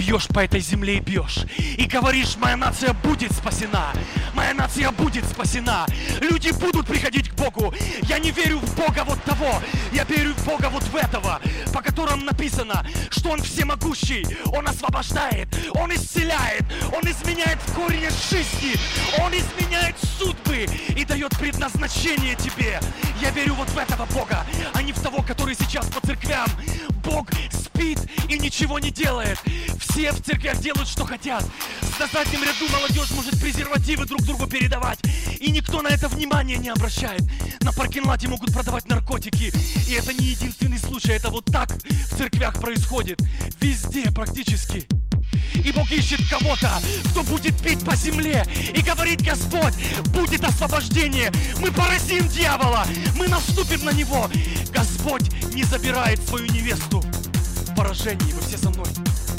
бьешь по этой земле и бьешь. И говоришь: моя нация будет спасена. Моя нация будет спасена. Люди будут приходить к Богу. Я не верю в Бога вот того. Я верю в Бога вот в этого, по которому написано, что Он всемогущий. Он освобождает, Он исцеляет, Он изменяет в корне жизни. Он изменяет судьбы и дает предназначение тебе. Я верю вот в этого Бога, а не в того, который сейчас по церквям. Бог спит и ничего не делает. Все в церквях делают, что хотят. На заднем ряду молодежь может презервативы друг другу передавать. И никто на это внимания не обращает. На паркинг-лоте могут продавать наркотики. И это не единственный случай. Это вот так в церквях происходит. Везде практически. И Бог ищет кого-то, кто будет бить по земле и говорит: Господь, будет освобождение. Мы поразим дьявола, мы наступим на него. Господь не забирает свою невесту в поражении. Вы все со мной?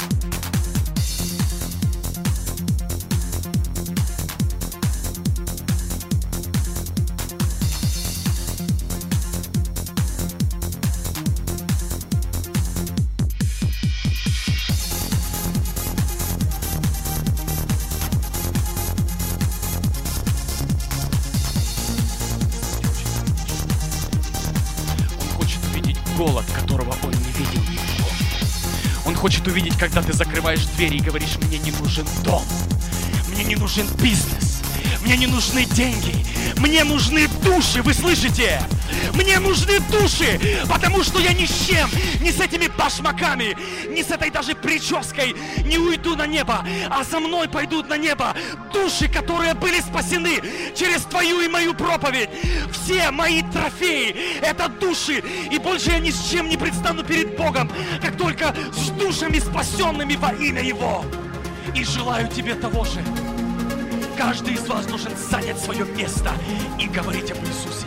Голод, которого он не видел никого. Он хочет увидеть, когда ты закрываешь двери и говоришь: мне не нужен дом, мне не нужен бизнес, мне не нужны деньги, мне нужны души, вы слышите? Мне нужны души, потому что я ни с чем, ни с этими башмаками, ни с этой даже прической не уйду на небо, а за мной пойдут на небо души, которые были спасены через твою и мою проповедь. Все мои трофеи — это души, и больше я ни с чем не предстану перед Богом, как только с душами, спасенными во имя Его. И желаю тебе того же. Каждый из вас должен занять свое место и говорить об Иисусе.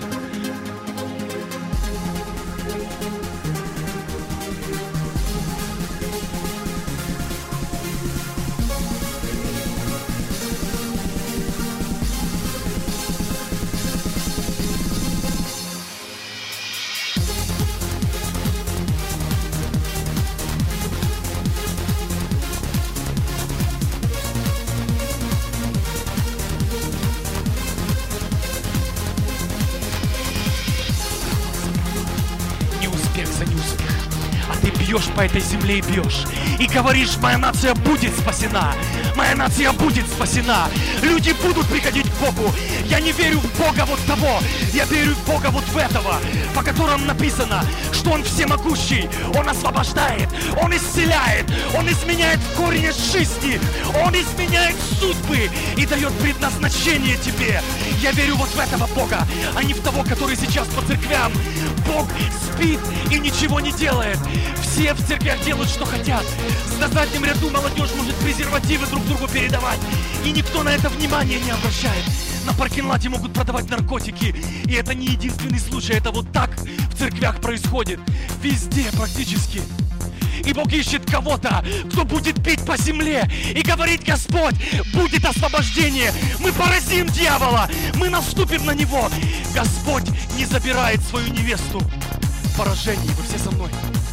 Бьешь по этой земле и бьешь. И говоришь: моя нация будет спасена. Моя нация будет спасена. Люди будут приходить к Богу. Я не верю в Бога вот того. Я верю в Бога вот в этого, по которому написано, что Он всемогущий. Он освобождает, Он исцеляет, Он изменяет в корне жизни. Он изменяет судьбы и дает предназначение тебе. Я верю вот в этого Бога, а не в того, который сейчас по церквям. Бог спит и ничего не делает. Все в церквях делают, что хотят. На заднем ряду молодежь может презервативы друг другу передавать. И никто на это внимания не обращает. На паркинг-лоте могут продавать наркотики. И это не единственный случай. Это вот так в церквях происходит. Везде практически. И Бог ищет кого-то, кто будет бить по земле и говорить: Господь, будет освобождение. Мы поразим дьявола, мы наступим на него. Господь не забирает свою невесту в поражении. Вы все со мной?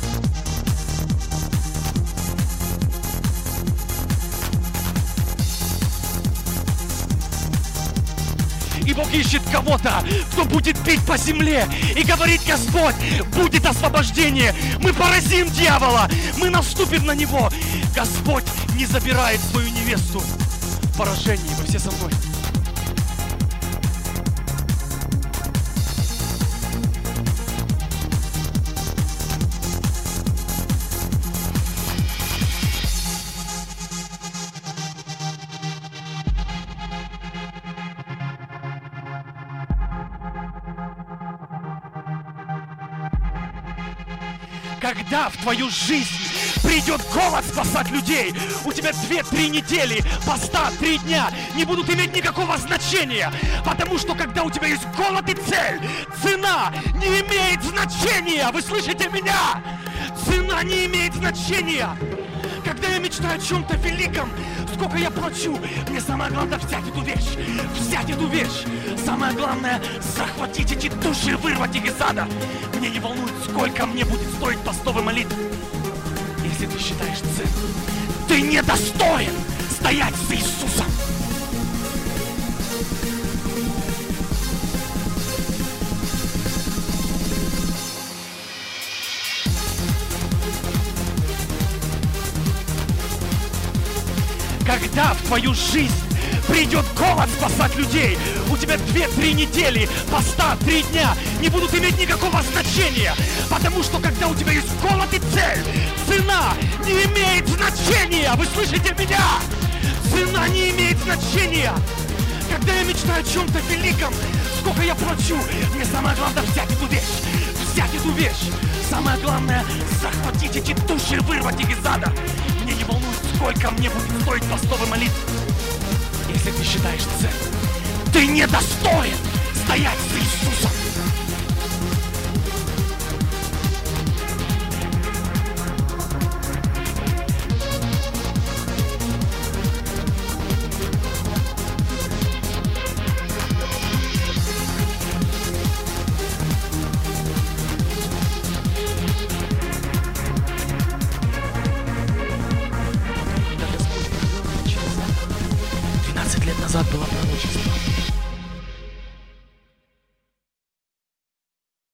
И Бог ищет кого-то, кто будет бить по земле и говорить: Господь, будет освобождение. Мы поразим дьявола, мы наступим на него. Господь не забирает свою невесту в поражении. Вы все со мной? Когда в твою жизнь придет голод спасать людей, у тебя 2-3 недели, поста 3 дня не будут иметь никакого значения. Потому что когда у тебя есть голод и цель, цена не имеет значения. Вы слышите меня? Цена не имеет значения. Когда я мечтаю о чем-то великом, сколько я плачу, мне самое главное взять эту вещь. Взять эту вещь. Самое главное захватить эти души и вырвать их из ада. Мне не волнует, сколько мне будет стоить постовой молитвы. Если ты считаешь цену, Ты недостоин стоять с Иисусом. Когда в твою жизнь придет голод спасать людей, у тебя 2-3 недели, поста 3 дня не будут иметь никакого значения. Потому что когда у тебя есть голод и цель, цена не имеет значения. Вы слышите меня? Цена не имеет значения. Когда я мечтаю о чем-то великом, сколько я плачу, мне самое главное взять эту вещь. Взять эту вещь. Самое главное захватить эти души и вырвать их из ада. Мне не волнует, сколько мне будет стоить постовой молитвы. Если ты считаешь ценным, ты недостоин стоять с Иисусом. Назад было пророчество.